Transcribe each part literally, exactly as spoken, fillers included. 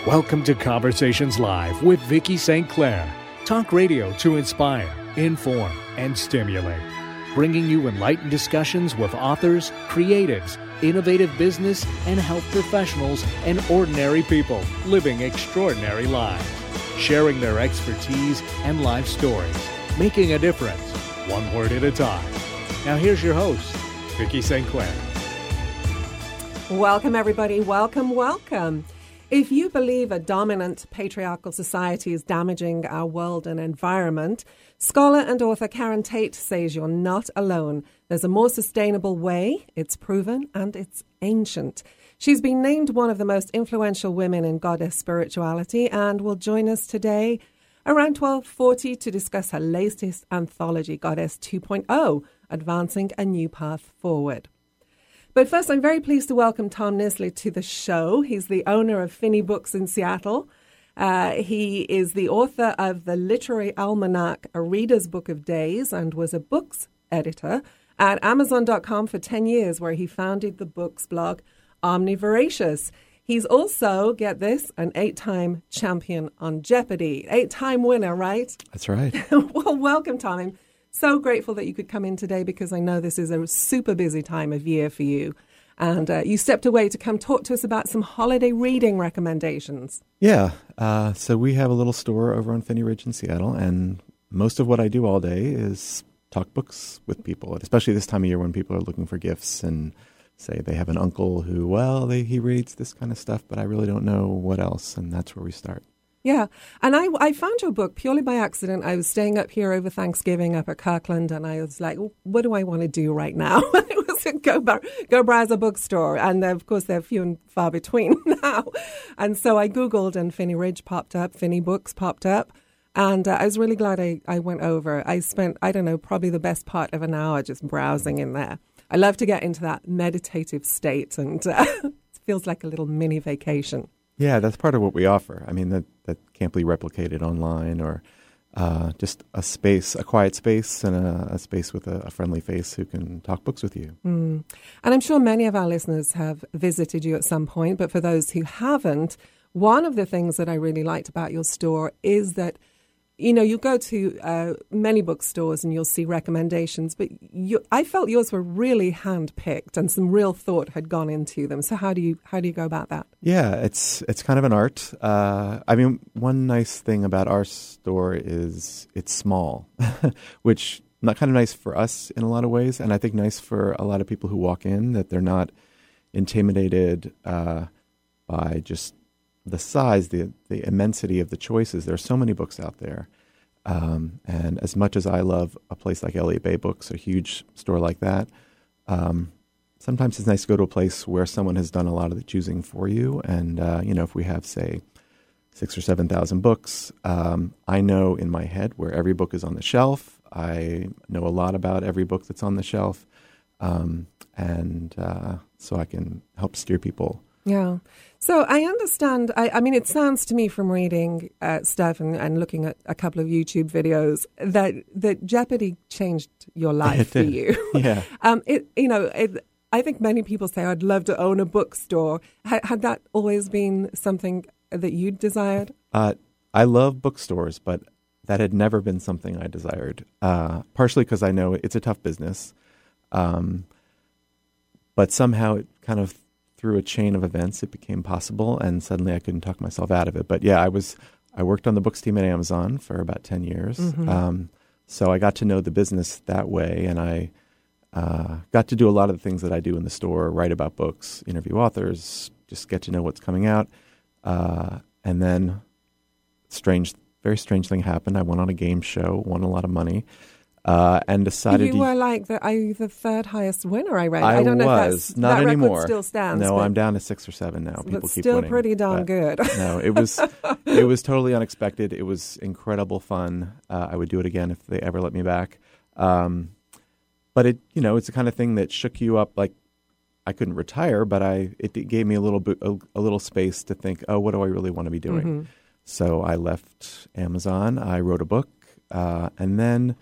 Welcome to Conversations Live with Vicki Saint Clair. Talk radio to inspire, inform, and stimulate. Bringing you enlightened discussions with authors, creatives, innovative business and health professionals, and ordinary people living extraordinary lives. Sharing their expertise and life stories. Making a difference, one word at a time. Now here's your host, Vicki Saint Clair. Welcome, everybody. Welcome, welcome. If you believe a dominant patriarchal society is damaging our world and environment, scholar and author Karen Tate says you're not alone. There's a more sustainable way. It's proven and it's ancient. She's been named one of the most influential women in goddess spirituality and will join us today around twelve forty to discuss her latest anthology, Goddess two point oh, Advancing a New Path Forward. But first, I'm very pleased to welcome Tom Nisley to the show. He's the owner of Finney Books in Seattle. Uh, he is the author of the Literary Almanac, A Reader's Book of Days, and was a books editor at Amazon dot com for ten years, where he founded the books blog Omnivoracious. He's also, get this, an eight-time champion on Jeopardy! Eight-time winner, right? That's right. Well, welcome, Tom. I'm so grateful that you could come in today because I know this is a super busy time of year for you. And uh, you stepped away to come talk to us about some holiday reading recommendations. Yeah. Uh, so we have a little store over on Finney Ridge in Seattle, and most of what I do all day is talk books with people, especially this time of year when people are looking for gifts and say they have an uncle who, well, they, he reads this kind of stuff, but I really don't know what else, and that's where we start. Yeah, and I, I found your book purely by accident. I was staying up here over Thanksgiving up at Kirkland, and I was like, what do I want to do right now? It was go, bar, go browse a bookstore, and of course they're few and far between now. And so I Googled, and Finney Ridge popped up, Finney Books popped up, and uh, I was really glad I, I went over. I spent, I don't know, probably the best part of an hour just browsing in there. I love to get into that meditative state, and uh, it feels like a little mini vacation. Yeah, that's part of what we offer. I mean, that, that can't be replicated online, or uh, just a space, a quiet space, and a, a space with a, a friendly face who can talk books with you. Mm. And I'm sure many of our listeners have visited you at some point, but for those who haven't, one of the things that I really liked about your store is that, you know, you go to uh, many bookstores and you'll see recommendations, but you, I felt yours were really hand-picked and some real thought had gone into them. So how do you how do you go about that? Yeah, it's it's kind of an art. Uh, I mean, one nice thing about our store is it's small, which not kind of nice for us in a lot of ways, and I think nice for a lot of people who walk in, that they're not intimidated uh, by just the size, the the immensity of the choices. There are so many books out there. Um, and as much as I love a place like Elliott Bay Books, a huge store like that, um, sometimes it's nice to go to a place where someone has done a lot of the choosing for you. And, uh, you know, if we have, say, six or seven thousand books, um, I know in my head where every book is on the shelf. I know a lot about every book that's on the shelf. Um, and uh, so I can help steer people. Yeah. So I understand, I, I mean, it sounds to me from reading uh, stuff and, and looking at a couple of YouTube videos that, that Jeopardy changed your life for you. Yeah. um, it, you know, it, I think many people say, I'd love to own a bookstore. Had, had that always been something that you desired? Uh, I love bookstores, but that had never been something I desired, uh, partially because I know it's a tough business. Um, but somehow it kind of through a chain of events, it became possible, and suddenly I couldn't talk myself out of it. But yeah, I was I worked on the books team at Amazon for about ten years, mm-hmm. um, so I got to know the business that way, and I uh, got to do a lot of the things that I do in the store: write about books, interview authors, just get to know what's coming out. Uh, and then, strange, very strange thing happened. I went on a game show, won a lot of money. Uh, and decided you to, were like the, I, the third highest winner. I read. I, I don't know was if that's, not that anymore. Record still stands. No, I'm down to six or seven now. People but keep still winning. pretty darn but good. No, it was it was totally unexpected. It was incredible fun. Uh, I would do it again if they ever let me back. Um, but it, you know, it's the kind of thing that shook you up. Like I couldn't retire, but I it, it gave me a little bit a, a little space to think. Oh, what do I really want to be doing? Mm-hmm. So I left Amazon. I wrote a book, uh, and then.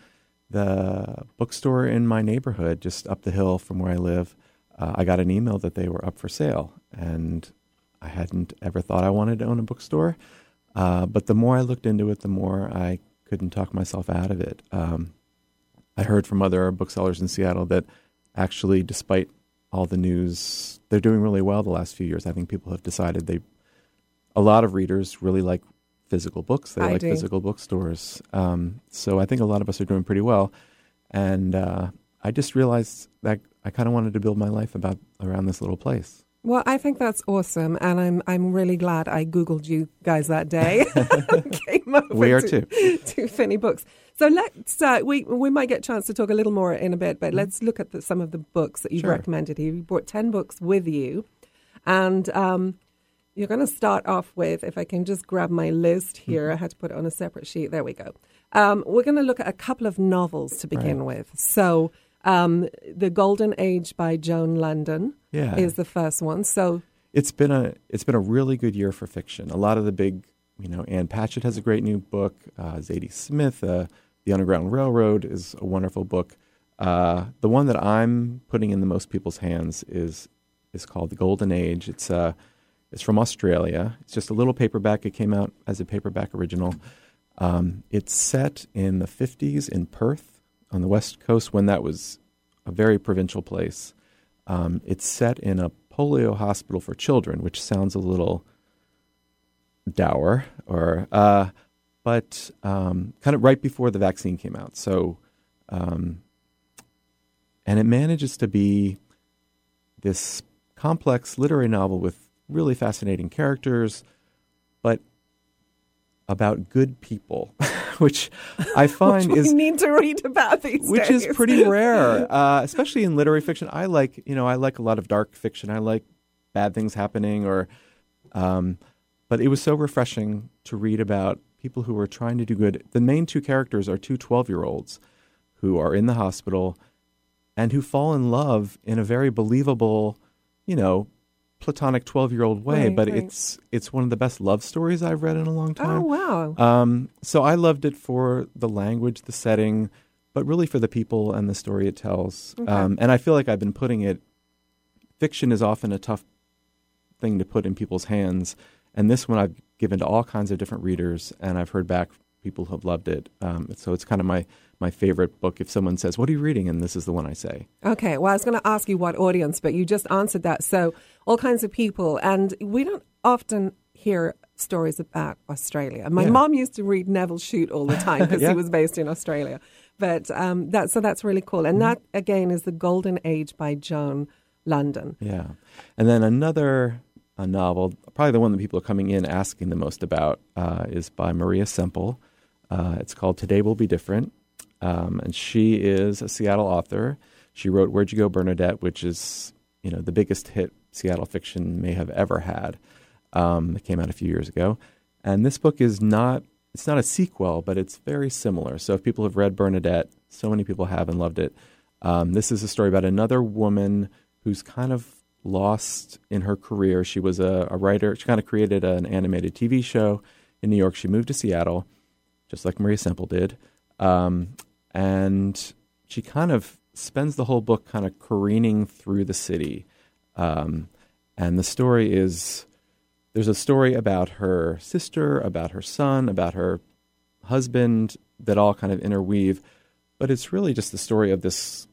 The bookstore in my neighborhood, just up the hill from where I live, uh, I got an email that they were up for sale. And I hadn't ever thought I wanted to own a bookstore. Uh, but the more I looked into it, the more I couldn't talk myself out of it. Um, I heard from other booksellers in Seattle that actually, despite all the news, they're doing really well the last few years. I think people have decided they, a lot of readers really like physical books. They I like do. physical bookstores. Um, so I think a lot of us are doing pretty well. And uh, I just realized that I kind of wanted to build my life about around this little place. Well, I think that's awesome, and I'm I'm really glad I Googled you guys that day. Came over We are to, too. to Finney Books. So let's uh, we we might get a chance to talk a little more in a bit, but Mm-hmm. let's look at the, some of the books that you've Sure. recommended here. You brought ten books with you, and um, you're going to start off with, if I can just grab my list here. Mm-hmm. I had to put it on a separate sheet. There we go. Um, we're going to look at a couple of novels to begin Right. with. So, um, The Golden Age by Joan London Yeah. is the first one. So. It's been a it's been a really good year for fiction. A lot of the big, you know, Ann Patchett has a great new book. Uh, Zadie Smith, uh, The Underground Railroad is a wonderful book. Uh, the one that I'm putting in the most people's hands is is called The Golden Age. It's uh it's from Australia. It's just a little paperback. It came out as a paperback original. Um, it's set in the fifties in Perth on the west coast when that was a very provincial place. Um, it's set in a polio hospital for children, which sounds a little dour, or uh, but um, kind of right before the vaccine came out. So, um, and it manages to be this complex literary novel with really fascinating characters, but about good people, which I find which is we need to read about these which days. is pretty rare, uh, especially in literary fiction. I like, you know, I like a lot of dark fiction. I like bad things happening, or, um, but it was so refreshing to read about people who were trying to do good. The main two characters are two twelve-year-olds who are in the hospital and who fall in love in a very believable, you know, platonic twelve-year-old way. Right, but right. it's it's one of the best love stories I've read in a long Oh, time. wow. Um, so I loved it for the language, the setting, but really for the people and the story it tells. Okay. Um, and I feel like I've been putting it, fiction is often a tough thing to put in people's hands. And this one I've given to all kinds of different readers, and I've heard back people who have loved it. Um, so it's kind of my, my favorite book. If someone says, "What are you reading?" and this is the one I say. Okay, well, I was going to ask you what audience, but you just answered that. So all kinds of people, and we don't often hear stories about Australia. My Yeah. mom used to read Neville Shute all the time because Yeah. he was based in Australia. But um, that so that's really cool. And that, again, is The Golden Age by Joan London. Yeah. And then another a novel, probably the one that people are coming in asking the most about, uh, is by Maria Semple. Uh, it's called Today Will Be Different. Um, and she is a Seattle author. She wrote Where'd You Go, Bernadette, which is, you know, the biggest hit Seattle fiction may have ever had. Um, it came out a few years ago. And this book is not, it's not a sequel, but it's very similar. So if people have read Bernadette, so many people have and loved it. Um, this is a story about another woman who's kind of lost in her career. She was a, a writer. She kind of created an animated T V show in New York. She moved to Seattle, just like Maria Semple did. Um, and she kind of spends the whole book kind of careening through the city. Um, and the story is, there's a story about her sister, about her son, about her husband that all kind of interweave. But it's really just the story of this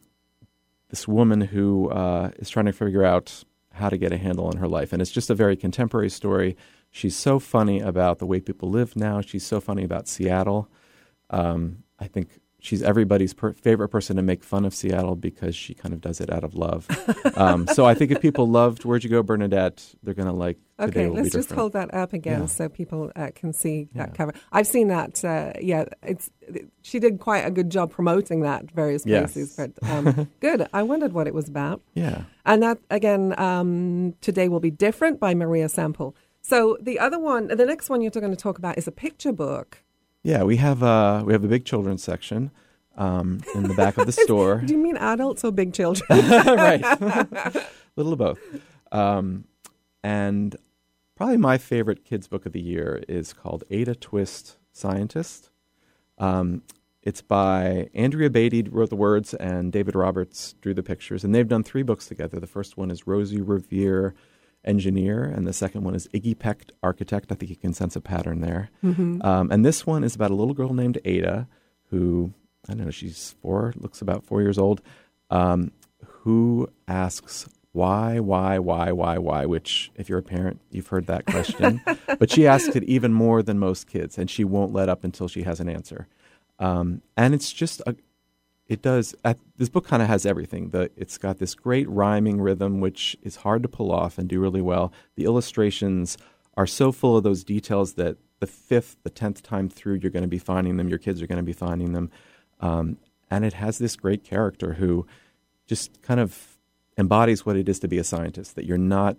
this woman who uh, is trying to figure out how to get a handle on her life. And it's just a very contemporary story. She's so funny about the way people live now. She's so funny about Seattle. Um, I think she's everybody's per- favorite person to make fun of Seattle because she kind of does it out of love. um, so I think if people loved Where'd You Go, Bernadette, they're going to like Today Okay, Will Be let's just Different. hold that up again Yeah. so people uh, can see that Yeah. cover. I've seen that. Uh, yeah, it's she did quite a good job promoting that at various Yes. places. But um, good. I wondered what it was about. Yeah. And that, again, um, Today Will Be Different by Maria Semple. So the other one, the next one you're going to talk about is a picture book. Yeah, we have, uh, we have a big children's section um, in the back of the store. Do you mean adults or big children? Right. Little of both. Um, and probably my favorite kids' book of the year is called Ada Twist, Scientist. Um, it's by Andrea Beatty wrote the words and David Roberts drew the pictures. And they've done three books together. The first one is Rosie Revere engineer, and the second one is Iggy Peck, architect. I think you can sense a pattern there. Mm-hmm. Um, and this one is about a little girl named Ada, who, I don't know, she's four, looks about four years old, um, who asks why, why, why, why, why, which, if you're a parent, you've heard that question. But she asks it even more than most kids, and she won't let up until she has an answer. Um, and it's just a... It does. At, this book kind of has everything. The, it's got this great rhyming rhythm, which is hard to pull off and do really well. The illustrations are so full of those details that the fifth, the tenth time through, you're going to be finding them. Your kids are going to be finding them. Um, and it has this great character who just kind of embodies what it is to be a scientist, that you're not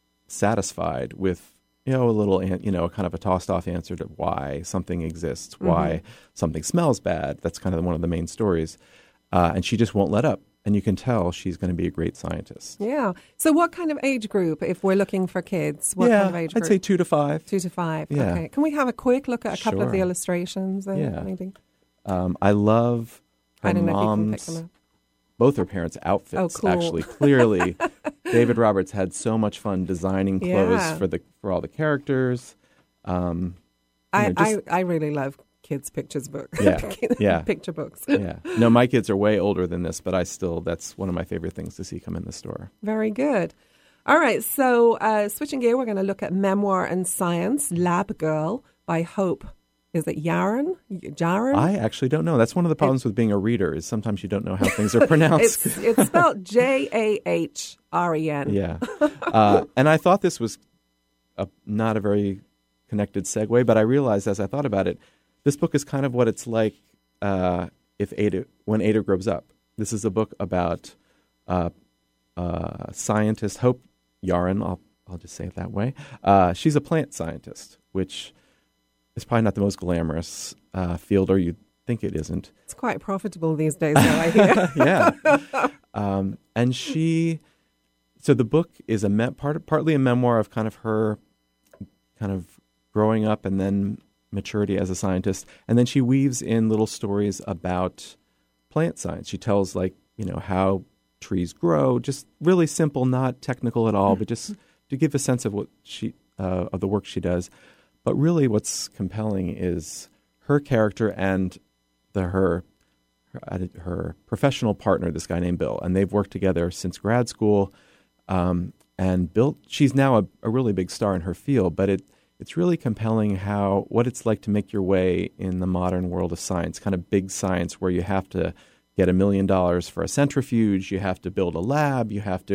satisfied with, you know, a little, you know, kind of a tossed-off answer to why something exists, why mm-hmm. something smells bad. That's kind of one of the main stories. Uh, and she just won't let up. And you can tell she's going to be a great scientist. Yeah. So what kind of age group, if we're looking for kids, what yeah, kind of age group? I'd say two to five. Two to five. Yeah. Okay. Can we have a quick look at a couple sure. of the illustrations then, yeah. maybe? Um, I love her I don't know mom's, if you can pick them up. both her parents' outfits, oh, cool. actually. Clearly, David Roberts had so much fun designing clothes yeah. for the for all the characters. Um, I, know, just, I, I really love kids' pictures books. Yeah, yeah. Picture books. yeah. No, my kids are way older than this, but I still, that's one of my favorite things to see come in the store. Very good. All right, so uh, switching gear, we're going to look at Memoir and Science, Lab Girl by Hope. Is it Yaron? Jaron? I actually don't know. That's one of the problems it, with being a reader is sometimes you don't know how things are pronounced. it's, it's spelled J A H R E N. Yeah. Uh, and I thought this was a, not a very connected segue, but I realized as I thought about it, this book is kind of what it's like uh, if Ada, when Ada grows up. This is a book about uh, uh, scientist Hope Yaron. I'll, I'll just say it that way. Uh, she's a plant scientist, which is probably not the most glamorous uh, field, or you'd think it isn't. It's quite profitable these days, though, I hear. yeah. Um, and she, so the book is a me- part, partly a memoir of kind of her kind of growing up and then maturity as a scientist. And then she weaves in little stories about plant science. She tells, like, you know, how trees grow, just really simple, not technical at all, but just to give a sense of what she, uh, of the work she does. But really what's compelling is her character and the her, her her professional partner, this guy named Bill. And they've worked together since grad school. Um, and Bill, she's now a, a really big star in her field, but it it's really compelling how what it's like to make your way in the modern world of science, kind of big science where you have to get a million dollars for a centrifuge, you have to build a lab, you have to...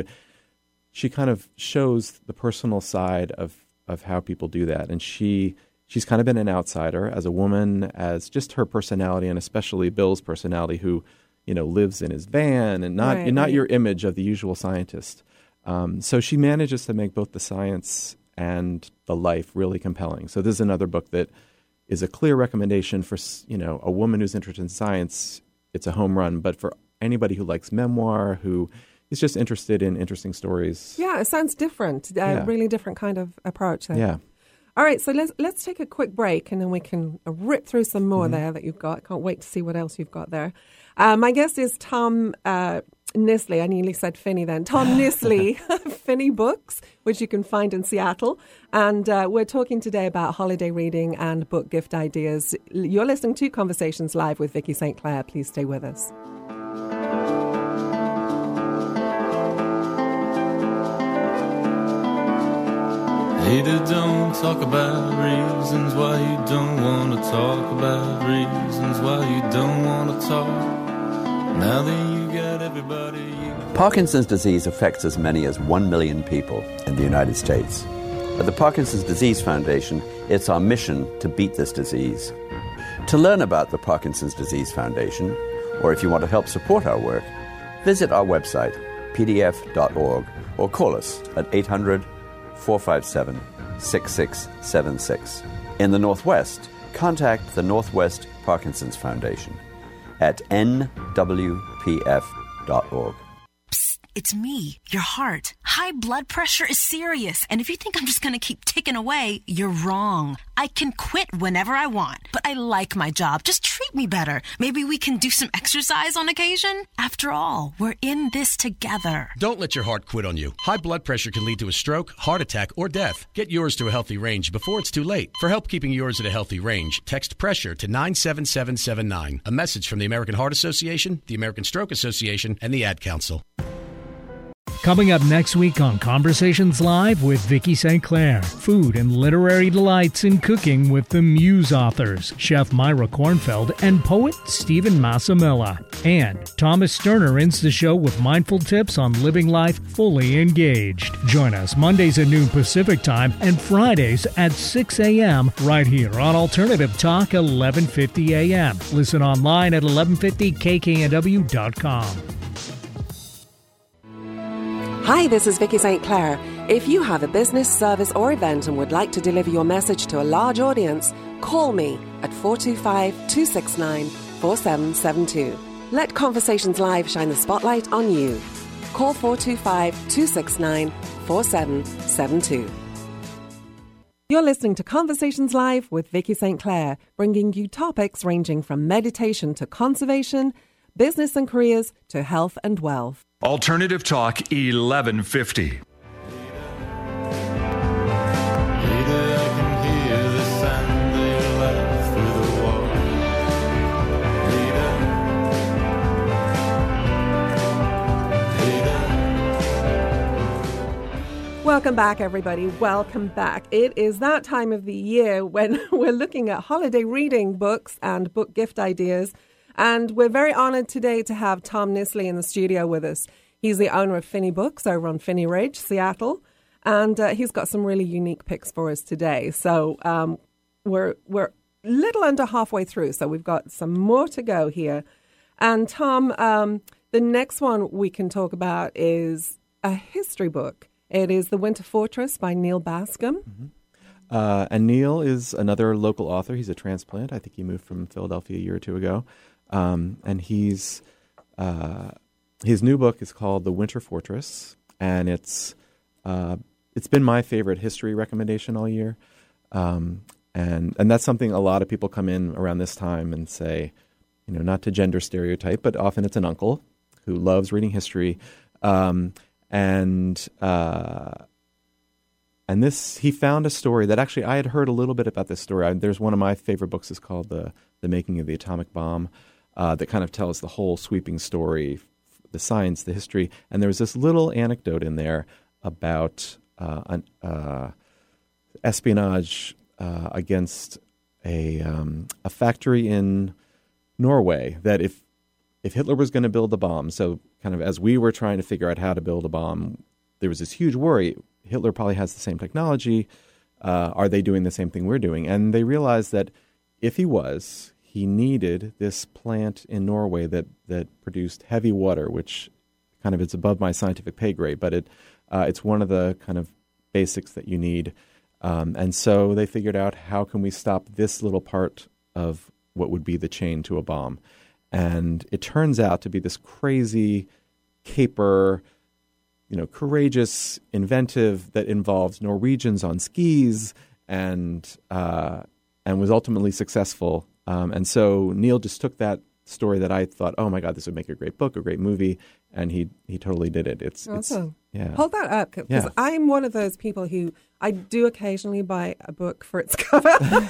She kind of shows the personal side of of how people do that. And she she's kind of been an outsider as a woman, as just her personality, and especially Bill's personality, who, you know, lives in his van and not right, not right. your image of the usual scientist. Um, so she manages to make both the science and the life really compelling. So this is another book that is a clear recommendation for, you know, a woman who's interested in science. It's a home run. But for anybody who likes memoir, who is just interested in interesting stories. Yeah, it sounds different. A uh, Yeah. really different kind of approach there. Yeah. All right, so let's let's take a quick break, and then we can rip through some more Mm-hmm. there that you've got. Can't wait to see what else you've got there. Uh, my guest is Tom uh, Nisley. I nearly said Finney then. Tom Nisley, Finney Books, which you can find in Seattle. And uh, we're talking today about holiday reading and book gift ideas. You're listening to Conversations Live with Vicky Saint Clair. Please stay with us. Ada, don't talk about reasons why you don't want to talk about reasons why you don't want to talk. Now that you got everybody you... Parkinson's disease affects as many as one million people in the United States. At the Parkinson's Disease Foundation, it's our mission to beat this disease. To learn about the Parkinson's Disease Foundation, or if you want to help support our work, visit our website, p d f dot org, or call us at eight hundred, four five seven, six six seven six. In the Northwest, contact the Northwest Parkinson's Foundation at n w p f dot org. Psst. it's me, your heart. High blood pressure is serious, and if you think I'm just going to keep ticking away, you're wrong. I can quit whenever I want, but I like my job. Just treat me better. Maybe we can do some exercise on occasion? After all, we're in this together. Don't let your heart quit on you. High blood pressure can lead to a stroke, heart attack, or death. Get yours to a healthy range before it's too late. For help keeping yours at a healthy range, text PRESSURE to nine seven seven seven nine. A message from the American Heart Association, the American Stroke Association, and the Ad Council. Coming up next week on Conversations Live with Vicki Saint Clair, food and literary delights in cooking with the Muse authors, Chef Myra Kornfeld and poet Stephen Massamilla. And Thomas Sterner ends the show with mindful tips on living life fully engaged. Join us Mondays at noon Pacific Time and Fridays at six a.m. right here on Alternative Talk eleven fifty a.m. Listen online at eleven fifty k k n w dot com. Hi, this is Vicki Saint Clair. If you have a business, service or event and would like to deliver your message to a large audience, call me at four two five, two six nine, four seven seven two. Let Conversations Live shine the spotlight on you. Call four two five, two six nine, four seven seven two. You're listening to Conversations Live with Vicki Saint Clair, bringing you topics ranging from meditation to conservation, business and careers to health and wealth. Alternative Talk eleven fifty. Welcome back, everybody. Welcome back. It is that time of the year when we're looking at holiday reading books and book gift ideas. And we're very honored today to have Tom Nisley in the studio with us. He's the owner of Finney Books over on Finney Ridge, Seattle. And uh, he's got some really unique picks for us today. So um, we're we're a little under halfway through, so we've got some more to go here. And Tom, um, the next one we can talk about is a history book. It is The Winter Fortress by Neil Bascom. Mm-hmm. Uh, and Neil is another local author. He's a transplant. I think he moved from Philadelphia a year or two ago. Um, and he's uh, his new book is called The Winter Fortress, and it's uh, it's been my favorite history recommendation all year. Um, and and that's something a lot of people come in around this time and say, you know, not to gender stereotype, but often it's an uncle who loves reading history. Um, and uh, and this, he found a story that actually I had heard a little bit about this story. I, there's one of my favorite books is called The The Making of the Atomic Bomb, uh, that kind of tells the whole sweeping story, the science, the history. And there was this little anecdote in there about uh, an, uh, espionage uh, against a um, a factory in Norway. That if if Hitler was going to build a bomb, so kind of as we were trying to figure out how to build a bomb, there was this huge worry. Hitler probably has the same technology. Uh, are they doing the same thing we're doing? And they realized that if he was, he needed this plant in Norway that, that produced heavy water, which kind of it's above my scientific pay grade, but it uh, it's one of the kind of basics that you need. Um, and so they figured out, how can we stop this little part of what would be the chain to a bomb? And it turns out to be this crazy caper, you know, courageous, inventive, that involves Norwegians on skis and uh, and was ultimately successful. Um, and so Neil just took that story that I thought, oh my God, this would make a great book, a great movie, and he he totally did it. It's awesome. It's, yeah. Hold that up, because yeah. I'm one of those people who I do occasionally buy a book for its cover.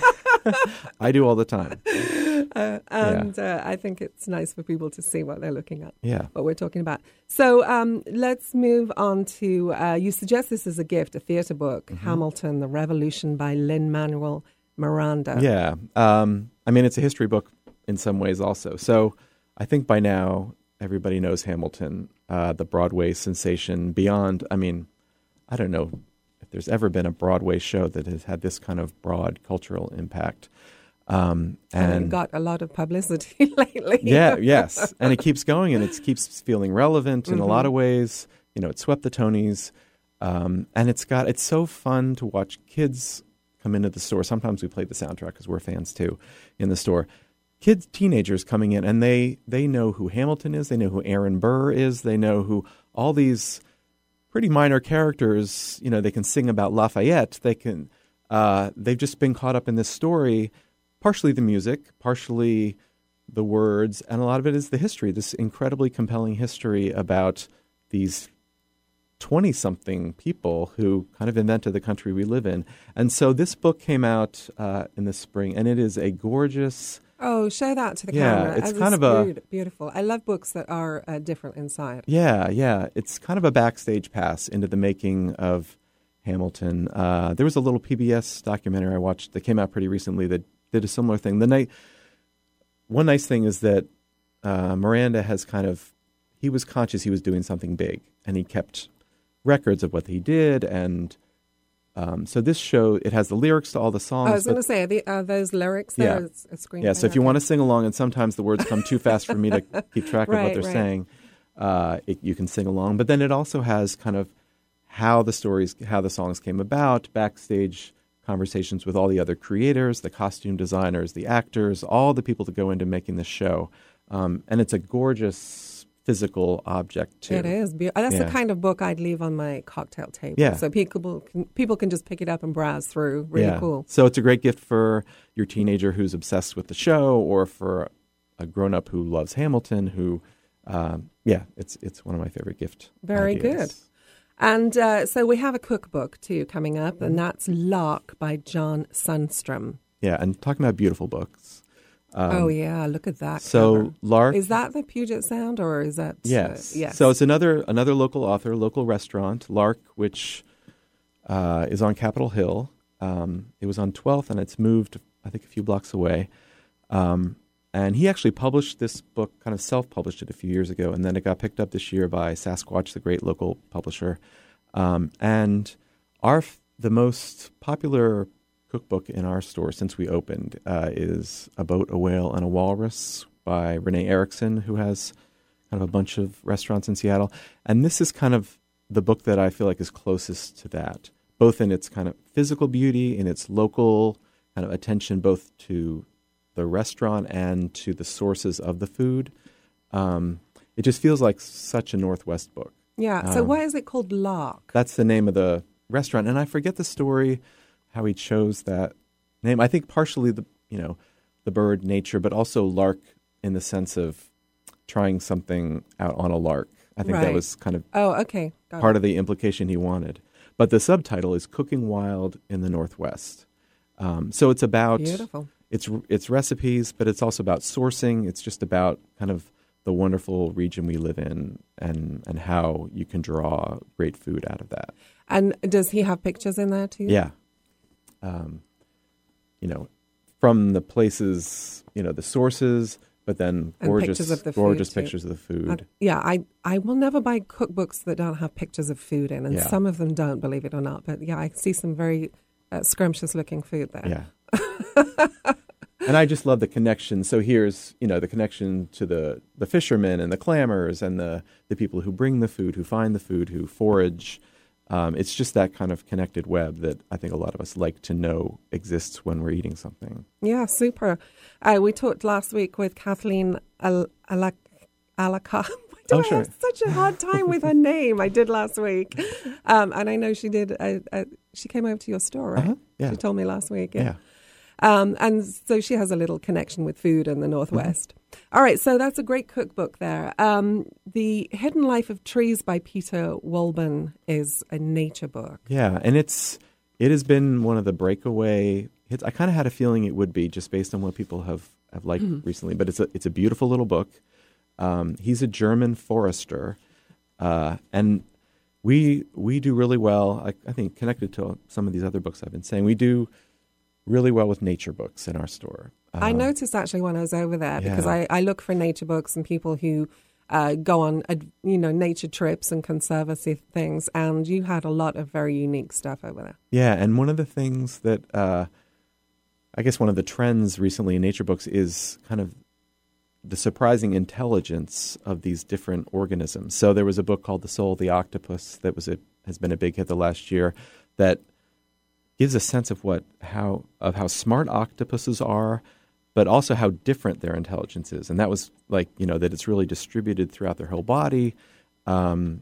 I do all the time. Uh, and yeah. uh, I think it's nice for people to see what they're looking at, yeah. what we're talking about. So um, let's move on to, uh, you suggest this is a gift, a theatre book, mm-hmm. Hamilton, The Revolution by Lin-Manuel Miranda. Yeah. Um, I mean, it's a history book in some ways also. So I think by now everybody knows Hamilton, uh, the Broadway sensation beyond, I mean, I don't know if there's ever been a Broadway show that has had this kind of broad cultural impact. Um, and, and it got a lot of publicity lately. Yeah, yes. And it keeps going, and it keeps feeling relevant in mm-hmm. a lot of ways. You know, it swept the Tonys. Um, and it's got, it's so fun to watch kids come into the store. Sometimes we play the soundtrack because we're fans too in the store. Kids, teenagers coming in, and they, they know who Hamilton is. They know who Aaron Burr is. They know who all these pretty minor characters, you know, they can sing about Lafayette. They can, uh, they've just been caught up in this story, partially the music, partially the words, and a lot of it is the history, this incredibly compelling history about these twenty-something people who kind of invented the country we live in. And so this book came out uh, in the spring, and it is a gorgeous... Oh, show that to the yeah, camera. it's As kind of a... Beautiful. I love books that are uh, different inside. Yeah, yeah. It's kind of a backstage pass into the making of Hamilton. Uh, there was a little P B S documentary I watched that came out pretty recently that did a similar thing. The night, one nice thing is that uh, Miranda has kind of... He was conscious he was doing something big, and he kept records of what he did, and um, so this show, it has the lyrics to all the songs. I was going to say, are, the, are those lyrics there? Yeah, a screen yeah. So if you okay. want to sing along, and sometimes the words come too fast for me to keep track right, of what they're right. saying, uh, it, you can sing along. But then it also has kind of how the stories, how the songs came about, backstage conversations with all the other creators, the costume designers, the actors, all the people that go into making this show, um, and it's a gorgeous physical object too. It is. Be- That's yeah. the kind of book I'd leave on my cocktail table. Yeah. So people can, people can just pick it up and browse through. Really yeah. cool. So it's a great gift for your teenager who's obsessed with the show, or for a grown-up who loves Hamilton, who, um, yeah, it's it's one of my favorite gift Very ideas. good. And uh, so we have a cookbook too coming up, and that's Lark by John Sundstrom. Yeah, and talking about beautiful books. Um, oh yeah, look at that. So cover. Lark, is that the Puget Sound, or is that? Yes, uh, yes. So it's another another local author, local restaurant, Lark, which uh, is on Capitol Hill. Um, it was on twelfth, and it's moved, I think, a few blocks away. Um, and he actually published this book, kind of self-published it a few years ago, and then it got picked up this year by Sasquatch, the great local publisher. Um, and our the most popular cookbook in our store since we opened uh, is A Boat, a Whale, and a Walrus by Renee Erickson, who has kind of a bunch of restaurants in Seattle. And this is kind of the book that I feel like is closest to that, both in its kind of physical beauty, in its local kind of attention both to the restaurant and to the sources of the food. Um, it just feels like such a Northwest book. Yeah. So um, why is it called Lark? That's the name of the restaurant. And I forget the story how he chose that name. I think partially the you know the bird nature, but also lark in the sense of trying something out on a lark. I think right. that was kind of oh okay Got part it. of the implication he wanted. But the subtitle is Cooking Wild in the Northwest. Um, so it's about beautiful. It's it's recipes, but it's also about sourcing. It's just about kind of the wonderful region we live in, and and how you can draw great food out of that. And does he have pictures in there too? Yeah. Um, you know, from the places, you know, the sources, but then gorgeous, pictures of the gorgeous food pictures too. of the food. Uh, yeah, I, I will never buy cookbooks that don't have pictures of food in, and Yeah. some of them don't, believe it or not. But yeah, I see some very uh, scrumptious-looking food there. Yeah. And I just love the connection. So here's, you know, the connection to the, the fishermen and the clammers and the, the people who bring the food, who find the food, who forage. Um, it's just that kind of connected web that I think a lot of us like to know exists when we're eating something. Yeah, super. Uh, we talked last week with Kathleen Al- Alak- Alaka. Oh, I sure. have such a hard time with her name. I did last week. Um, and I know she did. Uh, uh, she came over to your store, right? Uh-huh, yeah. She told me last week. Yeah. Yeah. Um, and so she has a little connection with food in the Northwest. Mm-hmm. All right, so that's a great cookbook there. Um, the Hidden Life of Trees by Peter Wolben is a nature book. Yeah, and it's it has been one of the breakaway hits. I kind of had a feeling it would be just based on what people have, have liked mm-hmm. recently, but it's a it's a beautiful little book. Um, he's a German forester, uh, and we we do really well. I, I think connected to some of these other books I've been saying, we do really well with nature books in our store. Um, I noticed actually when I was over there yeah. because I, I look for nature books and people who uh, go on uh, you know nature trips and conservancy things, and you had a lot of very unique stuff over there. Yeah, and one of the things that uh, I guess one of the trends recently in nature books is kind of the surprising intelligence of these different organisms. So there was a book called The Soul of the Octopus that was a, has been a big hit the last year that gives a sense of what how of how smart octopuses are, but also how different their intelligence is. And that was like, you know, that it's really distributed throughout their whole body, um,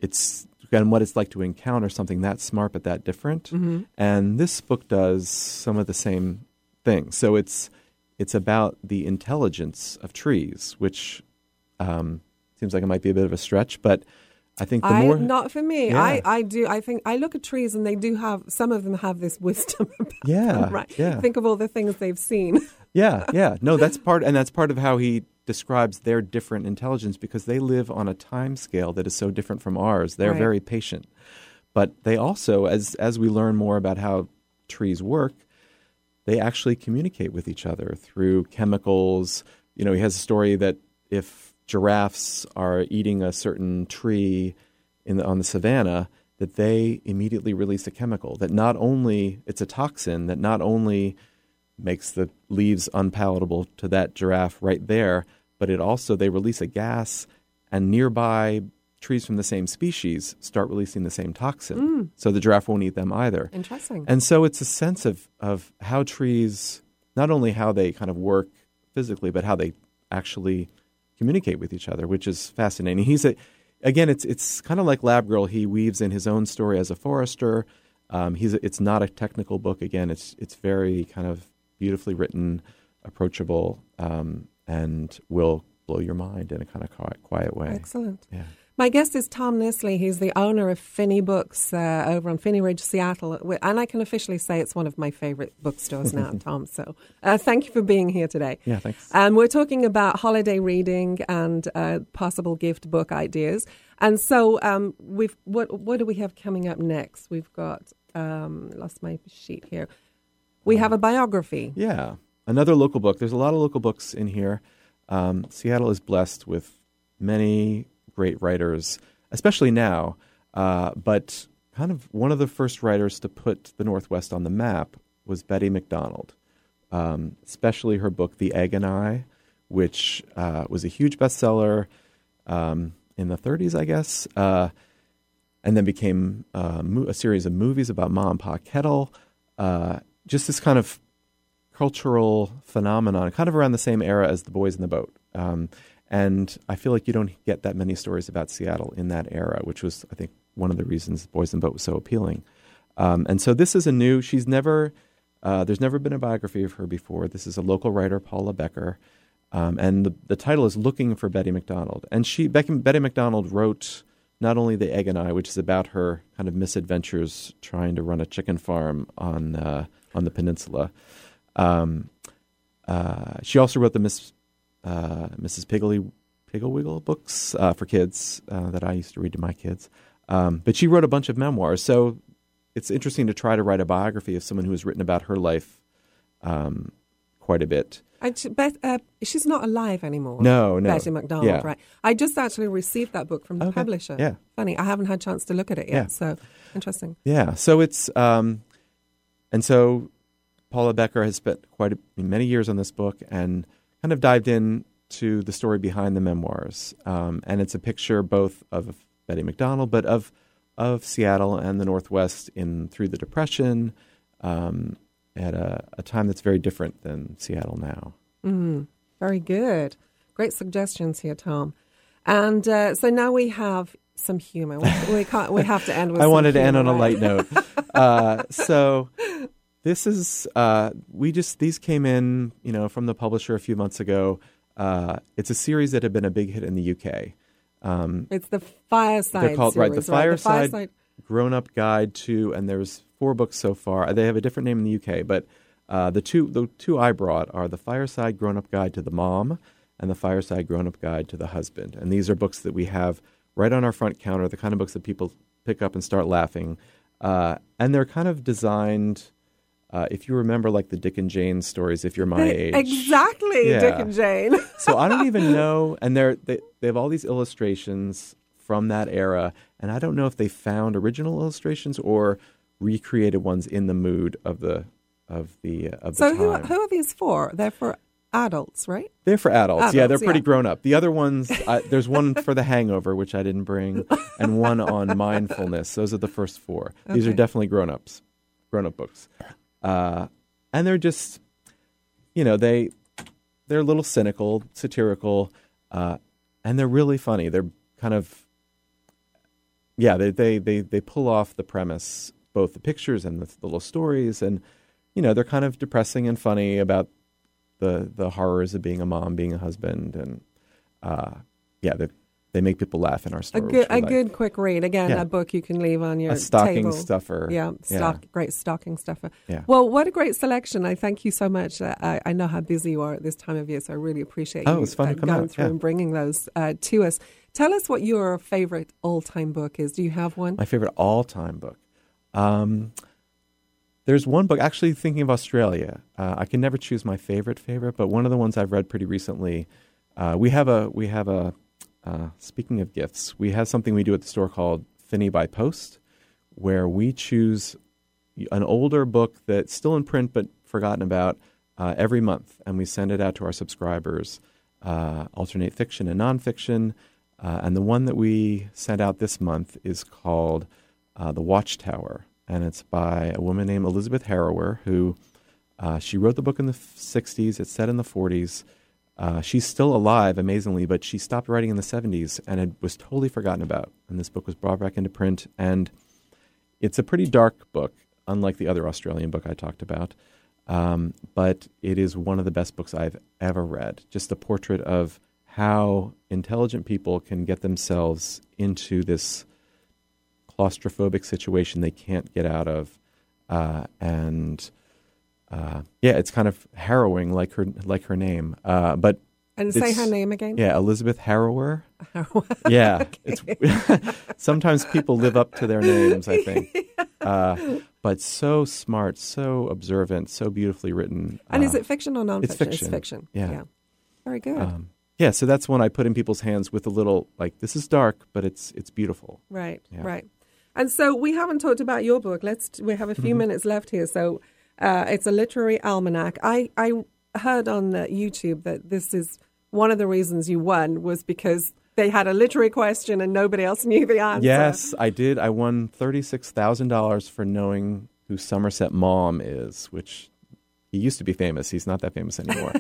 it's and what it's like to encounter something that smart but that different. Mm-hmm. And this book does some of the same things. So it's it's about the intelligence of trees, which um, seems like it might be a bit of a stretch, but I think the I, more not for me. Yeah. I, I do. I think I look at trees and they do have, some of them have this wisdom about Yeah, them, right? yeah. Think of all the things they've seen. Yeah, yeah. No, that's part, and that's part of how he describes their different intelligence, because they live on a time scale that is so different from ours. They're Right. very patient. But they also, as as we learn more about how trees work, they actually communicate with each other through chemicals. You know, he has a story that if giraffes are eating a certain tree in the, on the savannah, that they immediately release a chemical that not only, it's a toxin that not only makes the leaves unpalatable to that giraffe right there, but it also, they release a gas, and nearby trees from the same species start releasing the same toxin. Mm. So the giraffe won't eat them either. Interesting. And so it's a sense of, of how trees, not only how they kind of work physically, but how they actually communicate with each other, which is fascinating. He's a, again, it's it's kind of like Lab Girl. He weaves in his own story as a forester. Um, he's a, it's not a technical book. Again, it's it's very kind of beautifully written, approachable, um, and will blow your mind in a kind of quiet, quiet way. Excellent. Yeah. My guest is Tom Nisley. He's the owner of Finney Books uh, over on Finney Ridge, Seattle. And I can officially say it's one of my favorite bookstores now, Tom. So uh, thank you for being here today. Yeah, thanks. Um, we're talking about holiday reading and uh, possible gift book ideas. And so um, we've what what do we have coming up next? We've got, um, lost my sheet here. We have a biography. Yeah, another local book. There's a lot of local books in here. Um, Seattle is blessed with many great writers, especially now. Uh, but kind of one of the first writers to put the Northwest on the map was Betty McDonald, um, especially her book, The Egg and I, which uh, was a huge bestseller um, in the thirties, I guess, uh, and then became uh, mo- a series of movies about Ma and Pa Kettle. Uh, just this kind of cultural phenomenon, kind of around the same era as The Boys in the Boat. Um, and I feel like you don't get that many stories about Seattle in that era, which was, I think, one of the reasons Boys in the Boat was so appealing. Um, and so this is a new, she's never, uh, there's never been a biography of her before. This is a local writer, Paula Becker. Um, and the, the title is Looking for Betty McDonald. And she, Becky, Betty McDonald wrote not only The Egg and I, which is about her kind of misadventures trying to run a chicken farm on uh, on the peninsula. Um, uh, she also wrote the Miss uh, Missus Piggly Pigglewiggle books uh, for kids uh, that I used to read to my kids. Um, but she wrote a bunch of memoirs. So it's interesting to try to write a biography of someone who has written about her life um, quite a bit. I, Beth, uh, she's not alive anymore. No, no. Betty McDonald, Yeah. right. I just actually received that book from the Okay. publisher. Yeah. Funny, I haven't had a chance to look at it yet, Yeah. so interesting. Yeah. So it's, um, and so Paula Becker has spent quite a, many years on this book and kind of dived in to the story behind the memoirs. Um, and it's a picture both of Betty McDonald, but of of Seattle and the Northwest in through the Depression, um, at a, a time that's very different than Seattle now. Mm, very good. Great suggestions here, Tom. And uh, so now we have some humor. We, we can't. We have to end with. I some wanted to end humor, on a right? light note. uh, so this is uh, we just these came in, you know, from the publisher a few months ago. Uh, it's a series that had been a big hit in the U K. Um, It's the Fireside. they're called series, right the right? Fireside, The Fireside. Grown-Up Guide to, and there's four books so far. They have a different name in the U K, but uh, the two the two I brought are the Fireside Grown-Up Guide to the Mom and the Fireside Grown-Up Guide to the Husband. And these are books that we have right on our front counter, the kind of books that people pick up and start laughing. Uh, and they're kind of designed, uh, if you remember, like the Dick and Jane stories, if you're my They- age. Exactly, Yeah. Dick and Jane. So I don't even know, and they're, they they have all these illustrations from that era, and I don't know if they found original illustrations or recreated ones in the mood of the of the uh, of the So who time. who are these for? They're for adults, right? They're for adults. yeah, Adults, they're pretty yeah. grown up. The other ones, I, there's one for The Hangover, which I didn't bring, and one on mindfulness. Those are the first four. These are Okay. definitely grown ups, grown up books, uh, and they're just, you know, they they're a little cynical, satirical, uh, and they're really funny. They're kind of yeah, they, they they they pull off the premise, both the pictures and the, the little stories, and you know they're kind of depressing and funny about the the horrors of being a mom, being a husband, and uh, yeah, they they make people laugh in our store. A good a like. good quick read. Again, Yeah. a book you can leave on your A stocking table. stuffer. Yeah, stock, Yeah. great stocking stuffer. Yeah. Well, what a great selection. I thank you so much. Uh, I, I know how busy you are at this time of year, so I really appreciate Oh, you it's fun to uh, come going out, through yeah. and bringing those uh, to us. Tell us what your favorite all-time book is. Do you have one? My favorite all-time book. Um, there's one book, actually thinking of Australia. Uh, I can never choose my favorite favorite, but one of the ones I've read pretty recently, uh, we have a, we have a, uh, speaking of gifts, we have something we do at the store called Finney by Post, where we choose an older book that's still in print but forgotten about uh, every month, and we send it out to our subscribers, uh, alternate fiction and nonfiction. Uh, and the one that we sent out this month is called uh, The Watchtower, and it's by a woman named Elizabeth Harrower, who uh, she wrote the book in the sixties. It's set in the forties. Uh, she's still alive, amazingly, but she stopped writing in the seventies, and it was totally forgotten about. And this book was brought back into print, and it's a pretty dark book, unlike the other Australian book I talked about. Um, but it is one of the best books I've ever read. Just a portrait of how intelligent people can get themselves into this claustrophobic situation they can't get out of. Uh, and uh, yeah, it's kind of harrowing, like her like her name. Uh, but And say it's- her name again. Yeah, Elizabeth Harrower. Harrower. Yeah. Okay. It's sometimes people live up to their names, I think. Uh, but so smart, so observant, so beautifully written. And uh, is it fiction or nonfiction? it's fiction. It's fiction. Yeah. Very good. Um, yeah, so that's one I put in people's hands with a little, like, this is dark, but it's it's beautiful. Right, Yeah. right. And so we haven't talked about your book. Let's. We have a few Mm-hmm. minutes left here. So uh, it's a literary almanac. I, I heard on uh, YouTube that this is one of the reasons you won was because they had a literary question and nobody else knew the answer. Yes, I did. I won thirty-six thousand dollars for knowing who Somerset Maugham is, which he used to be famous. He's not that famous anymore.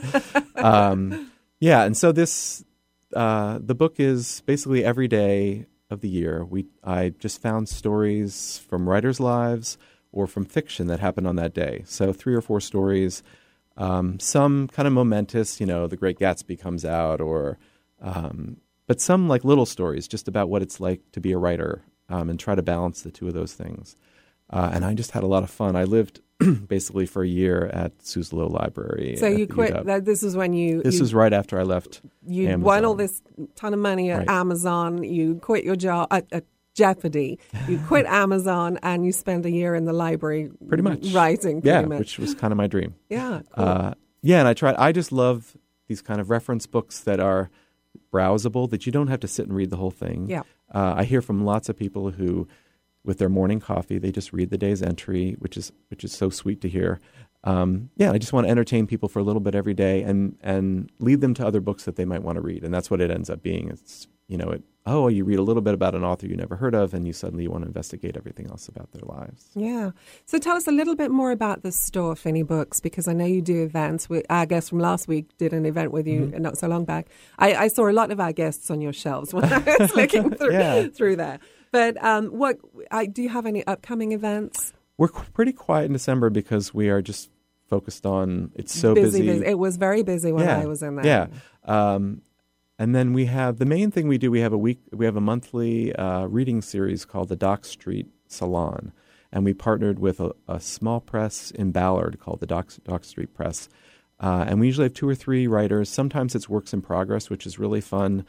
um, yeah, and so this, uh, the book is basically every day of the year. We I just found stories from writers' lives or from fiction that happened on that day. So three or four stories, um, some kind of momentous, you know, The Great Gatsby comes out, or um, but some like little stories just about what it's like to be a writer, um, and try to balance the two of those things. Uh, and I just had a lot of fun. I lived basically for a year at Suzzallo Library. So at you the quit. U W. That, this is when you. This you, was right after I left You Amazon. won all this ton of money at Right. Amazon. You quit your job at, at Jeopardy. You quit Amazon and you spent a year in the library. Pretty much. Writing, pretty Yeah, much. which was kind of my dream. yeah, cool. Uh, yeah, and I tried. I just love these kind of reference books that are browsable, that you don't have to sit and read the whole thing. Yeah. Uh, I hear from lots of people who, with their morning coffee, they just read the day's entry, which is which is so sweet to hear. Um, yeah, I just want to entertain people for a little bit every day, and and lead them to other books that they might want to read, and that's what it ends up being. It's you know, it, oh, you read a little bit about an author you never heard of, and you suddenly want to investigate everything else about their lives. Yeah. So tell us a little bit more about the store, Finney Books, because I know you do events. We, our guest from last week did an event with you Mm-hmm. not so long back. I, I saw a lot of our guests on your shelves when I was looking through, Yeah. through there. But um, what I, do you have any upcoming events? We're qu- pretty quiet in December because we are just focused on, it's so busy, busy. busy. It was very busy when yeah. I was in there. Yeah. Um, and then we have, the main thing we do, we have a week, we have a monthly uh, reading series called the Dock Street Salon. And we partnered with a, a small press in Ballard called the Dock, Dock Street Press. Uh, and we usually have two or three writers. Sometimes it's works in progress, which is really fun.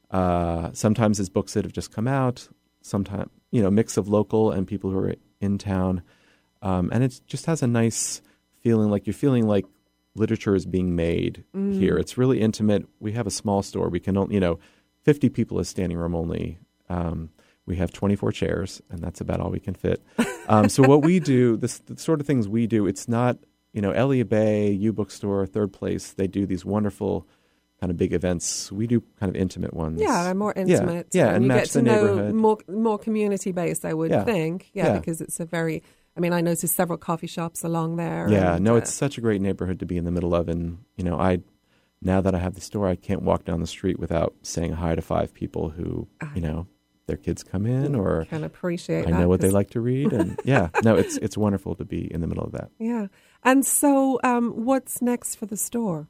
Uh, sometimes it's books that have just come out. Sometimes, you know, mix of local and people who are in town. Um, and it just has a nice feeling, like you're feeling like literature is being made Mm. here. It's really intimate. We have a small store. We can only, you know, fifty people is standing room only. Um, we have twenty-four chairs, and that's about all we can fit. Um, so what we do, this, the sort of things we do, it's not, you know, Elliott Bay, U Bookstore, Third Place, they do these wonderful kind of big events. We do kind of intimate ones. Yeah, they're more intimate. Yeah, and you match get to the know neighborhood. more more community based, I would Yeah. think. Yeah, Yeah. because it's a very. I mean, I noticed several coffee shops along there. Yeah, and, no, uh, it's such a great neighborhood to be in the middle of. And, you know, I now that I have the store, I can't walk down the street without saying hi to five people who, you know, their kids come in, or can appreciate I that, know what they 'cause- like to read. And yeah, no, it's it's wonderful to be in the middle of that. Yeah. And so um, what's next for the store?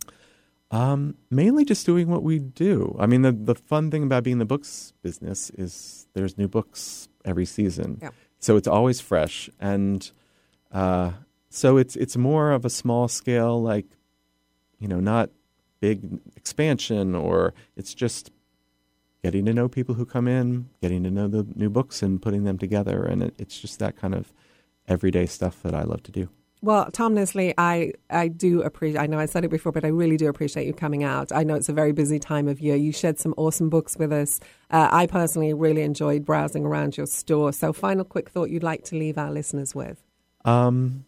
Um, mainly just doing what we do. I mean, the, the fun thing about being in the books business is there's new books every season. Yeah. So it's always fresh. And uh, so it's it's more of a small scale, like, you know, not big expansion, or it's just getting to know people who come in, getting to know the new books and putting them together. And it, it's just that kind of everyday stuff that I love to do. Well, Tom Nestle, I, I do appreciate, I know I said it before, but I really do appreciate you coming out. I know it's a very busy time of year. You shared some awesome books with us. Uh, I personally really enjoyed browsing around your store. So final quick thought you'd like to leave our listeners with? Um,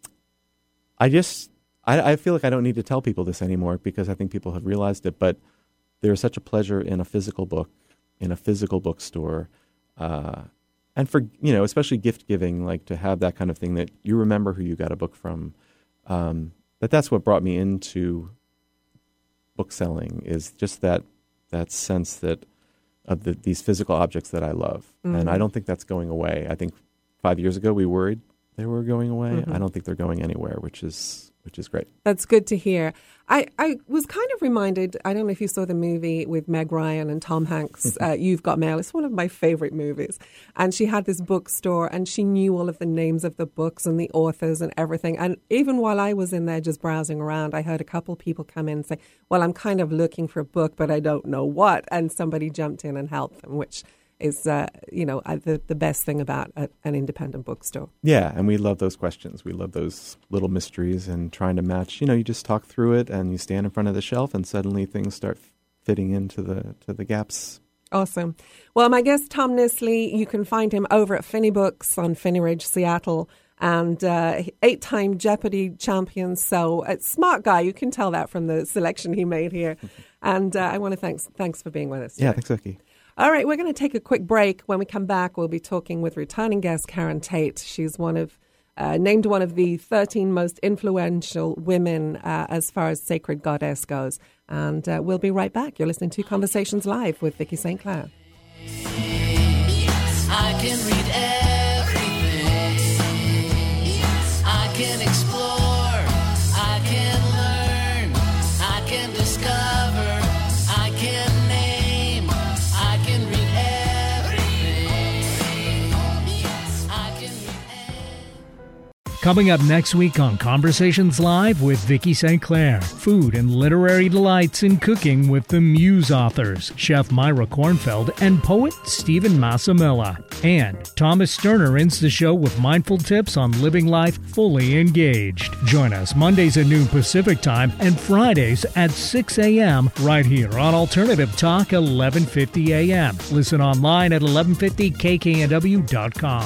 I just, I, I feel like I don't need to tell people this anymore because I think people have realized it, but there is such a pleasure in a physical book, in a physical bookstore, uh, and for, you know, especially gift giving, like to have that kind of thing that you remember who you got a book from. Um, that that's what brought me into book selling, is just that that sense that of the, these physical objects that I love. Mm-hmm. And I don't think that's going away. I think five years ago we worried they were going away. Mm-hmm. I don't think they're going anywhere, which is which is great. That's good to hear. I, I was kind of reminded, I don't know if you saw the movie with Meg Ryan and Tom Hanks, uh, You've Got Mail. It's one of my favorite movies. And she had this bookstore and she knew all of the names of the books and the authors and everything. And even while I was in there just browsing around, I heard a couple people come in and say, well, I'm kind of looking for a book, but I don't know what. And somebody jumped in and helped them, which is, uh, you know, uh, the, the best thing about a, an independent bookstore. Yeah, and we love those questions. We love those little mysteries and trying to match. You know, you just talk through it and you stand in front of the shelf and suddenly things start fitting into the to the gaps. Awesome. Well, my guest, Tom Nestle, you can find him over at Finney Books on Finney Ridge, Seattle, and uh, eight-time Jeopardy champion. So a smart guy. You can tell that from the selection he made here. And uh, I want to thanks thanks for being with us today. Yeah, thanks, Vicky. All right, we're going to take a quick break. When we come back, we'll be talking with returning guest Karen Tate. She's one of uh, named one of the thirteen most influential women uh, as far as Sacred Goddess goes. And uh, we'll be right back. You're listening to Conversations Live with Vicky Saint Clair. I can read everything. I can explore. I can learn. I can discover. I can name. I can read everything. I can read everything. Coming up next week on Conversations Live with Vicky Saint Clair, food and literary delights in cooking with the Muse authors, Chef Myra Kornfeld and poet Stephen Massimilla. And Thomas Sterner ends the show with mindful tips on living life fully engaged. Join us Mondays at noon Pacific Time and Fridays at six a.m. right here on Alternative Talk eleven fifty a.m. Listen online at eleven fifty k k n w dot com.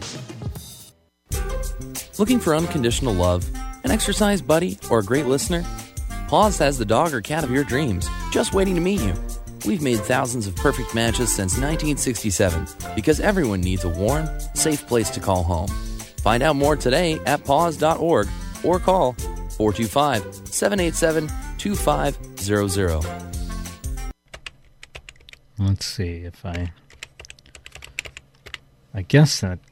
Looking for unconditional love, an exercise buddy, or a great listener? Paws has the dog or cat of your dreams, just waiting to meet you. We've made thousands of perfect matches since nineteen sixty-seven because everyone needs a warm, safe place to call home. Find out more today at paws dot org or call four two five, seven eight seven, two five zero zero. Let's see if I... I guess that...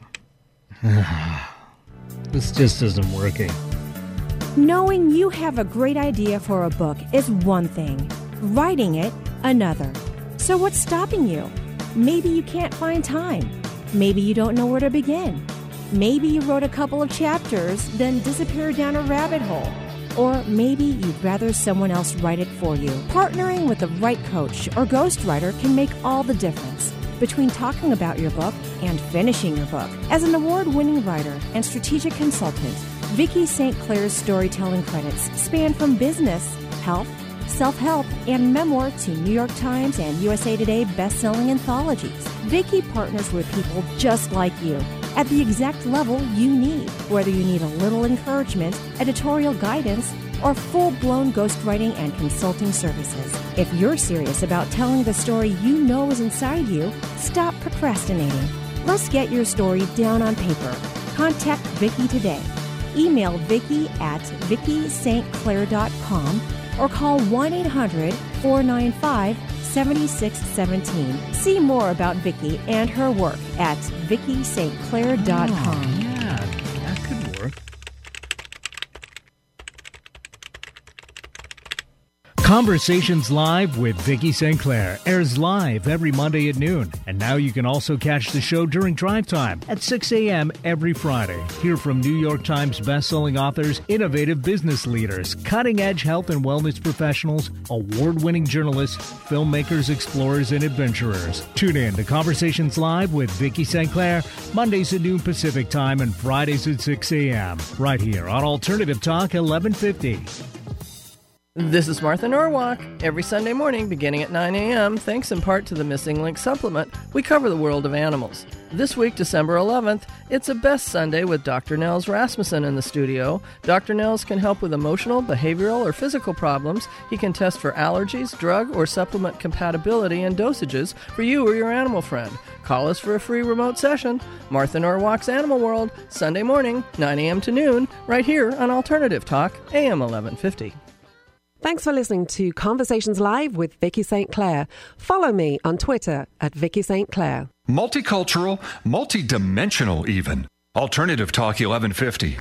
This just isn't working. Knowing you have a great idea for a book is one thing, writing it another. So what's stopping you? Maybe you can't find time. Maybe you don't know where to begin. Maybe you wrote a couple of chapters, then disappeared down a rabbit hole. Or maybe you'd rather someone else write it for you. Partnering with the right coach or ghostwriter can make all the difference between talking about your book and finishing your book. As an award-winning writer and strategic consultant, Vicky Saint Clair's storytelling credits span from business, health, self-help, and memoir to New York Times and U S A Today best-selling anthologies. Vicky partners with people just like you at the exact level you need, whether you need a little encouragement, editorial guidance, or full-blown ghostwriting and consulting services. If you're serious about telling the story you know is inside you, stop procrastinating. Let's get your story down on paper. Contact Vicky today. Email Vicky at vicky st clair dot com or call one eight hundred, four nine five, seven six one seven. See more about Vicki and her work at vicki st clair dot com. Oh, yeah, that could work. Conversations Live with Vicki Saint Clair airs live every Monday at noon. And now you can also catch the show during drive time at six a.m. every Friday. Hear from New York Times bestselling authors, innovative business leaders, cutting-edge health and wellness professionals, award-winning journalists, filmmakers, explorers, and adventurers. Tune in to Conversations Live with Vicki Saint Clair, Mondays at noon Pacific Time and Fridays at six a.m. right here on Alternative Talk eleven fifty. This is Martha Norwalk. Every Sunday morning, beginning at nine a.m., thanks in part to the Missing Link supplement, we cover the world of animals. This week, December eleventh, it's a Best Sunday with Doctor Nels Rasmussen in the studio. Doctor Nels can help with emotional, behavioral, or physical problems. He can test for allergies, drug, or supplement compatibility and dosages for you or your animal friend. Call us for a free remote session. Martha Norwalk's Animal World, Sunday morning, nine a.m. to noon, right here on Alternative Talk, A M eleven fifty. Thanks for listening to Conversations Live with Vicki Saint Clair. Follow me on Twitter at Vicki Saint Clair. Multicultural, multidimensional even. Alternative Talk eleven fifty.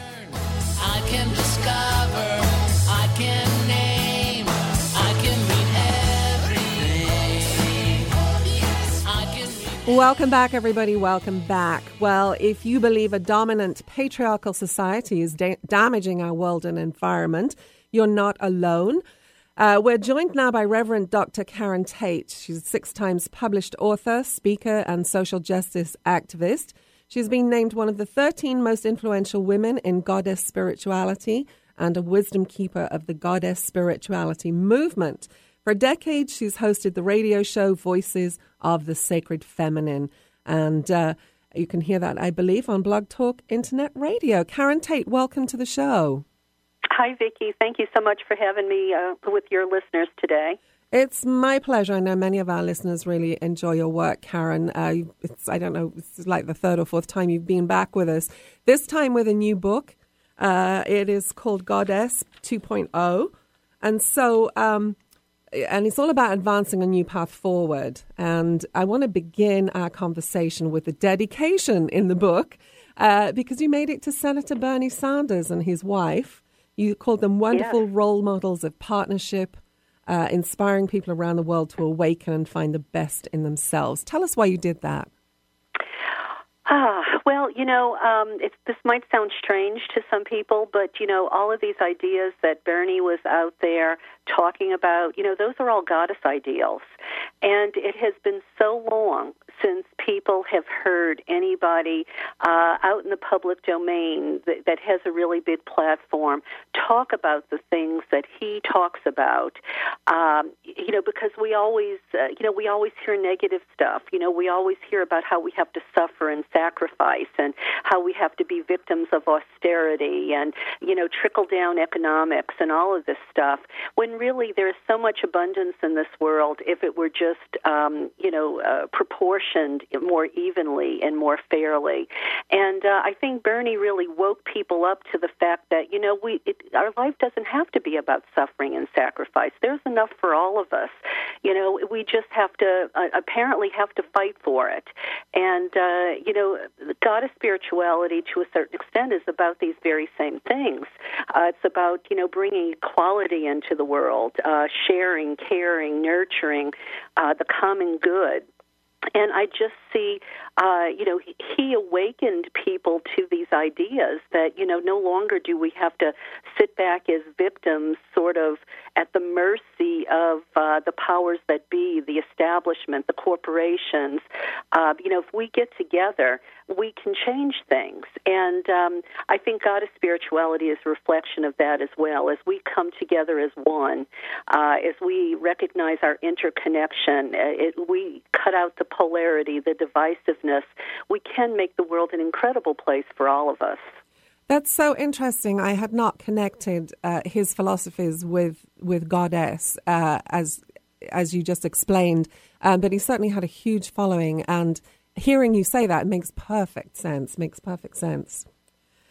I can discover, I can name, I can read everything. I can read Welcome back, everybody. Welcome back. Well, if you believe a dominant patriarchal society is da- damaging our world and environment, you're not alone. Uh, we're joined now by Reverend Doctor Karen Tate. She's a six times published author, speaker, and social justice activist. She's been named one of the thirteen most influential women in goddess spirituality and a wisdom keeper of the goddess spirituality movement. For decades, she's hosted the radio show Voices of the Sacred Feminine. And uh, you can hear that, I believe, on Blog Talk Internet Radio. Karen Tate, welcome to the show. Hi, Vicki. Thank you so much for having me uh, with your listeners today. It's my pleasure. I know many of our listeners really enjoy your work, Karen. Uh, it's, I don't know, it's like the third or fourth time you've been back with us. This time with a new book. Uh, it is called Goddess two point oh. And so, um, and it's all about advancing a new path forward. And I want to begin our conversation with the dedication in the book, uh, because you made it to Senator Bernie Sanders and his wife. You called them wonderful yes. role models of partnership, uh, inspiring people around the world to awaken and find the best in themselves. Tell us why you did that. Ah, well, you know, um, it's, this might sound strange to some people, but, you know, all of these ideas that Bernie was out there talking about, you know, those are all goddess ideals. And it has been so long since people have heard anybody uh, out in the public domain that, that has a really big platform talk about the things that he talks about. Um, you know, because we always, uh, you know, we always hear negative stuff. You know, we always hear about how we have to suffer and sacrifice and how we have to be victims of austerity and, you know, trickle-down economics and all of this stuff, when really there is so much abundance in this world if it were just, um, you know, uh, proportioned more evenly and more fairly. And uh, I think Bernie really woke people up to the fact that, you know, we it, our life doesn't have to be about suffering and sacrifice. There's enough for all of us. You know, we just have to, uh, apparently have to fight for it. And, uh, you know, goddess spirituality to a certain extent is about these very same things. Uh, it's about, you know, bringing equality into the world, uh, sharing, caring, nurturing, uh, the common good. And I just see, uh, you know, he, he awakened people to these ideas that, you know, no longer do we have to sit back as victims sort of at the mercy of uh, the powers that be, the establishment, the corporations. Uh, you know, if we get together, we can change things. And um, I think goddess spirituality is a reflection of that as well. As we come together as one, uh, as we recognize our interconnection, uh, it, we cut out the polarity, the divisiveness, we can make the world an incredible place for all of us. That's so interesting. I had not connected uh, his philosophies with with goddess uh, as as you just explained, um, but he certainly had a huge following. And hearing you say that makes perfect sense. Makes perfect sense.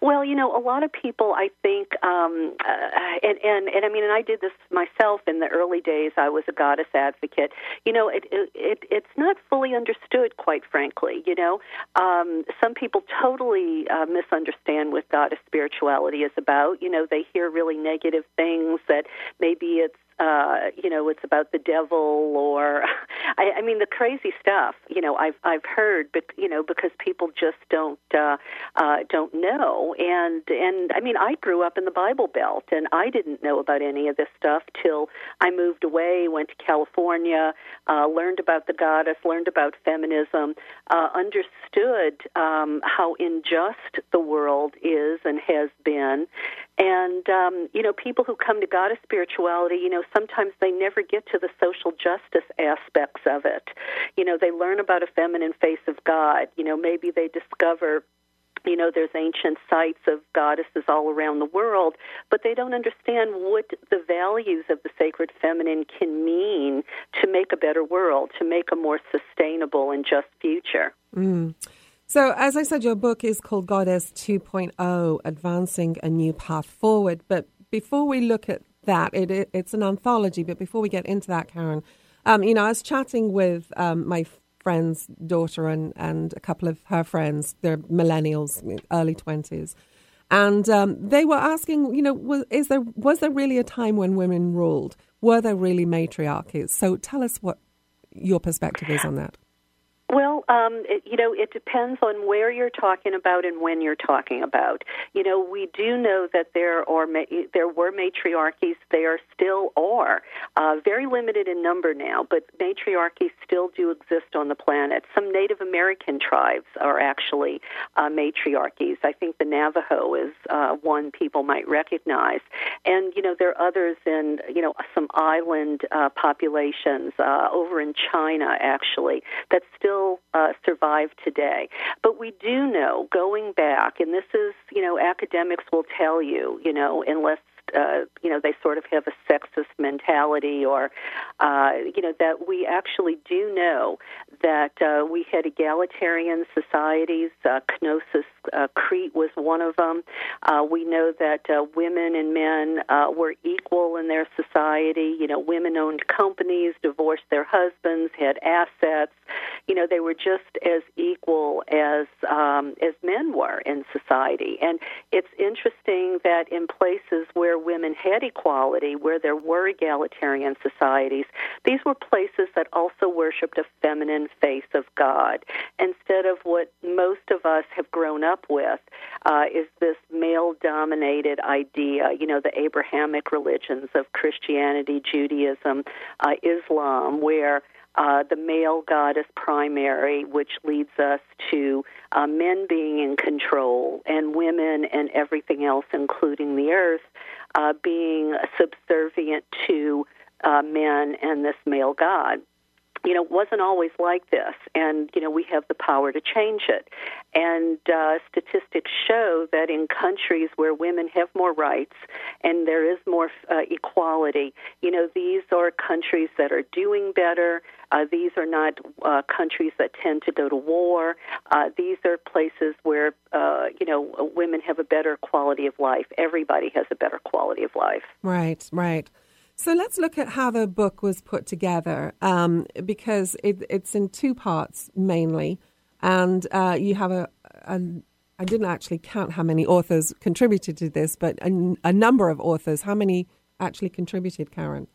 Well, you know, a lot of people, I think, um, uh, and, and, and I mean, and I did this myself in the early days. I was a goddess advocate. You know, it, it, it it's not fully understood, quite frankly. You know, um, some people totally uh, misunderstand what goddess spirituality is about. You know, they hear really negative things that maybe it's, Uh, you know, it's about the devil, or I, I mean, the crazy stuff. You know, I've I've heard, but you know, because people just don't uh, uh, don't know. And and I mean, I grew up in the Bible Belt, and I didn't know about any of this stuff till I moved away, went to California, uh, learned about the goddess, learned about feminism, uh, understood um, how unjust the world is and has been. And, um, you know, people who come to goddess spirituality, you know, sometimes they never get to the social justice aspects of it. You know, they learn about a feminine face of God. You know, maybe they discover, you know, there's ancient sites of goddesses all around the world, but they don't understand what the values of the sacred feminine can mean to make a better world, to make a more sustainable and just future. Mm. So, as I said, your book is called Goddess two point oh, Advancing a New Path Forward. But before we look at that, it, it, it's an anthology. But before we get into that, Karen, um, you know, I was chatting with um, my friend's daughter and, and a couple of her friends. They're millennials, early twenties. And um, they were asking, you know, was, is there was there really a time when women ruled? Were there really matriarchies? So tell us what your perspective is on that. Well, um, it, you know, it depends on where you're talking about and when you're talking about. You know, we do know that there are ma- there were matriarchies. There still are. Uh, very limited in number now, but matriarchies still do exist on the planet. Some Native American tribes are actually uh, matriarchies. I think the Navajo is uh, one people might recognize. And, you know, there are others in, you know, some island uh, populations uh, over in China, actually, that still Uh, survive today. But we do know, going back, and this is, you know, academics will tell you, you know, unless, uh, you know, they sort of have a sexist mentality or, uh, you know, that we actually do know that uh, we had egalitarian societies. Uh, Knossos, uh, Crete was one of them. Uh, we know that uh, women and men uh, were equal in their society. You know, women owned companies, divorced their husbands, had assets. You know, they were just as equal as um, as men were in society. And it's interesting that in places where women had equality, where there were egalitarian societies, these were places that also worshipped a feminine face of God, instead of what most of us have grown up with, uh, is this male-dominated idea, you know, the Abrahamic religions of Christianity, Judaism, uh, Islam, where Uh, the male god is primary, which leads us to uh, men being in control and women and everything else, including the earth, uh, being subservient to uh, men and this male god. You know, it wasn't always like this, and, you know, we have the power to change it. And uh, statistics show that in countries where women have more rights and there is more uh, equality, you know, these are countries that are doing better. Uh, these are not uh, countries that tend to go to war. Uh, these are places where, uh, you know, women have a better quality of life. Everybody has a better quality of life. Right, right. So let's look at how the book was put together, um, because it, it's in two parts mainly, and uh, you have a, a, I didn't actually count how many authors contributed to this, but a, a number of authors. How many actually contributed, Karen?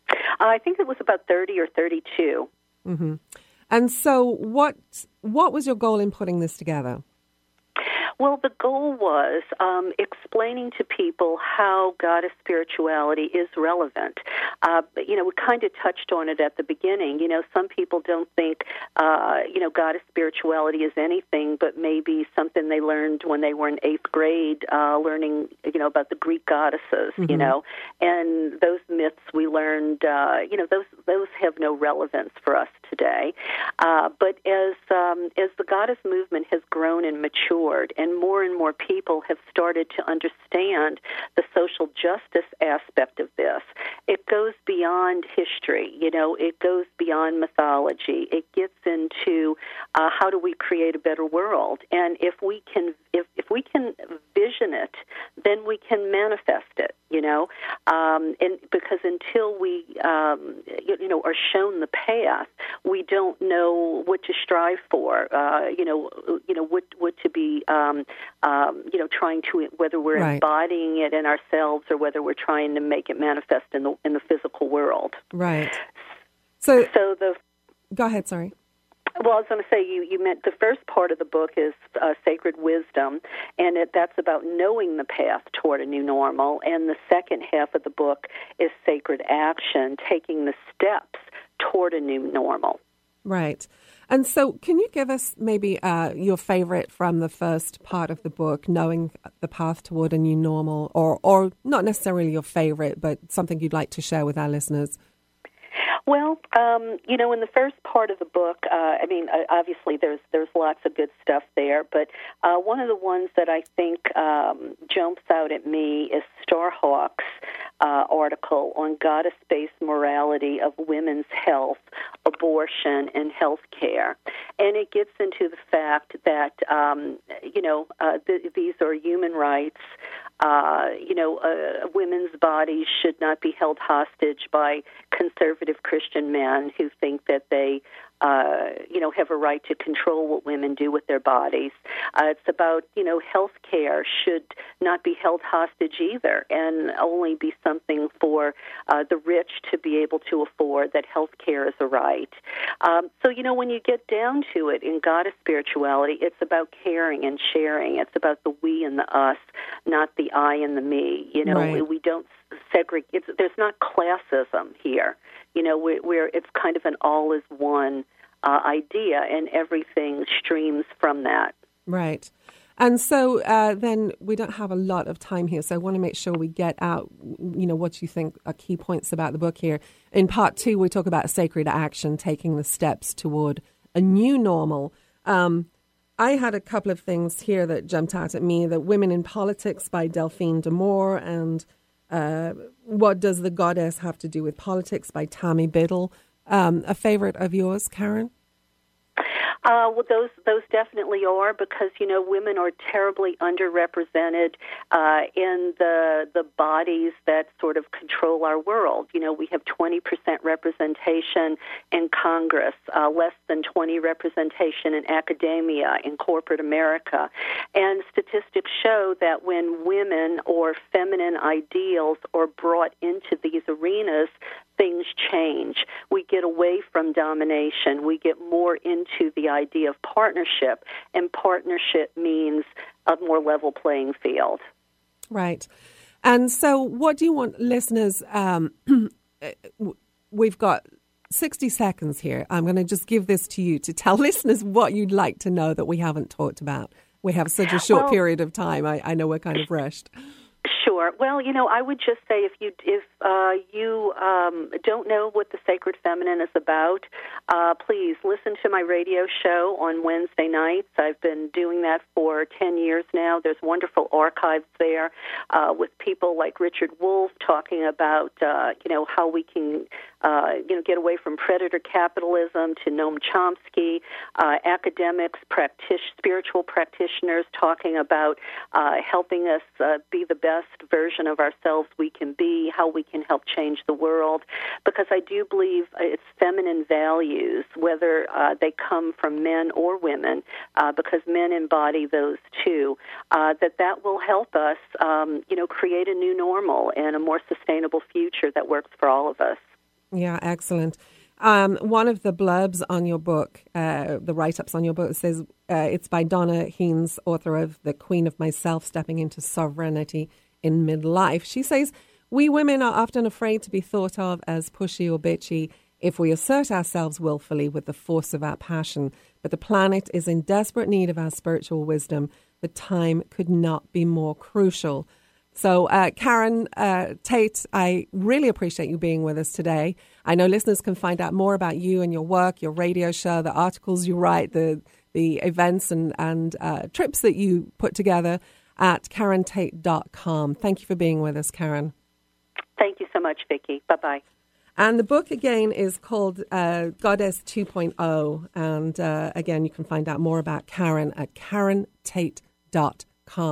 I think it was about thirty or thirty-two. Mm-hmm. And so what what was your goal in putting this together? Well, the goal was um, explaining to people how goddess spirituality is relevant. Uh, but, you know, we kind of touched on it at the beginning. You know, some people don't think, uh, you know, goddess spirituality is anything but maybe something they learned when they were in eighth grade, uh, learning, you know, about the Greek goddesses, mm-hmm. you know. And those myths we learned, uh, you know, those those have no relevance for us today. Uh, but as um, as the goddess movement has grown and matured, and more and more people have started to understand the social justice aspect of this, it goes beyond history. You know, it goes beyond mythology. It gets into uh, how do we create a better world, and if we can, if if we can vision manifest it, you know, um, and because until we, um, you, you know, are shown the path, we don't know what to strive for, uh, you know, you know, what, what to be, um, um, you know, trying to, whether we're Right. embodying it in ourselves or whether we're trying to make it manifest in the in the physical world. Right. So, so the go ahead. Sorry. Well, I was going to say, you, you meant the first part of the book is uh, sacred wisdom, and it, that's about knowing the path toward a new normal. And the second half of the book is sacred action, taking the steps toward a new normal. Right. And so can you give us maybe uh, your favorite from the first part of the book, knowing the path toward a new normal, or, or not necessarily your favorite, but something you'd like to share with our listeners? Well, um, you know, in the first part of the book, uh, I mean, uh, obviously there's there's lots of good stuff there, but uh, one of the ones that I think um, jumps out at me is Starhawk's uh, article on goddess-based morality of women's health, abortion, and health care. And it gets into the fact that, um, you know, uh, th- these are human rights. Uh, you know, uh, women's bodies should not be held hostage by conservative Christian men who think that they, uh, you know, have a right to control what women do with their bodies. Uh, it's about, you know, health care should not be held hostage either and only be something for uh, the rich to be able to afford, that health care is a right. Um, so, you know, when you get down to it in goddess spirituality, it's about caring and sharing. It's about the we and the us, not the I and the me. You know, Right. we, we don't segregate. It's, there's not classism here. You know, we're, we're it's kind of an all is one uh, idea, and everything streams from that. Right. And so uh, then we don't have a lot of time here, so I want to make sure we get out, you know, what you think are key points about the book here. In part two, we talk about sacred action, taking the steps toward a new normal. Um, I had a couple of things here that jumped out at me, that Women in Politics by Delphine D'Amour, and uh, What Does the Goddess Have to Do with Politics by Tammy Biddle. Um, a favorite of yours, Karen? Uh, well, those those definitely are, because, you know, women are terribly underrepresented uh, in the the bodies that sort of control our world. You know, we have twenty percent representation in Congress, uh, less than twenty representation in academia, in corporate America. And statistics show that when women or feminine ideals are brought into these arenas, things change. We get away from domination. We get more into the idea of partnership, and partnership means a more level playing field. Right. And so what do you want listeners, um, we've got sixty seconds here. I'm going to just give this to you to tell listeners what you'd like to know that we haven't talked about. We have such a short well, period of time. I, I know we're kind of rushed. Sure. Well, you know, I would just say if you if uh, you um, don't know what the Sacred Feminine is about, uh, please listen to my radio show on Wednesday nights. I've been doing that for ten years now. There's wonderful archives there uh, with people like Richard Wolff talking about, uh, you know, how we can, uh, you know, get away from predator capitalism, to Noam Chomsky, uh, academics, practice, spiritual practitioners talking about uh, helping us uh, be the best version of ourselves we can be, how we can help change the world, because I do believe it's feminine values, whether uh, they come from men or women, uh, because men embody those too, uh, that that will help us, um, you know, create a new normal and a more sustainable future that works for all of us. Yeah, excellent. Um, one of the blurbs on your book, uh, the write-ups on your book, says uh, it's by Donna Haynes, author of The Queen of Myself, Stepping into Sovereignty in Midlife. She says, we women are often afraid to be thought of as pushy or bitchy if we assert ourselves willfully with the force of our passion. But the planet is in desperate need of our spiritual wisdom. The time could not be more crucial. So, uh, Karen uh, Tate, I really appreciate you being with us today. I know listeners can find out more about you and your work, your radio show, the articles you write, the the events and, and uh, trips that you put together at karen tate dot com. Thank you for being with us, Karen. Thank you so much, Vicki. Bye-bye. And the book, again, is called uh, Goddess two point oh. And, uh, again, you can find out more about Karen at karen tate dot com.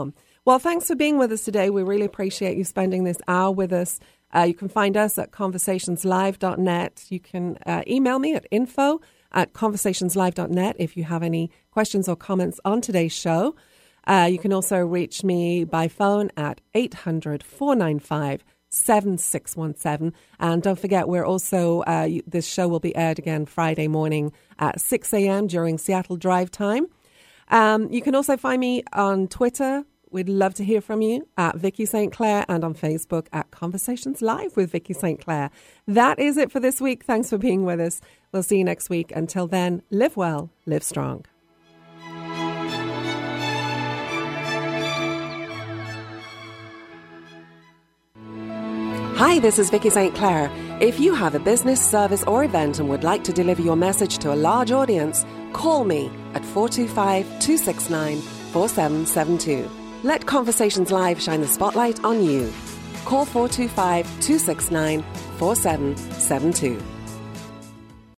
Well, thanks for being with us today. We really appreciate you spending this hour with us. Uh, you can find us at conversations live dot net. You can uh, email me at info at conversations live dot net if you have any questions or comments on today's show. Uh, you can also reach me by phone at eight hundred, four nine five, seven six one seven. And don't forget, we're also, uh, this show will be aired again Friday morning at six a.m. during Seattle Drive Time. Um, you can also find me on Twitter. We'd love to hear from you at Vicky Saint Clair, and on Facebook at Conversations Live with Vicky Saint Clair. That is it for this week. Thanks for being with us. We'll see you next week. Until then, live well, live strong. Hi, this is Vicky Saint Clair. If you have a business, service or event and would like to deliver your message to a large audience, call me at four two five, two six nine, four seven seven two. Let Conversations Live shine the spotlight on you. Call four two five, two six nine, four seven seven two.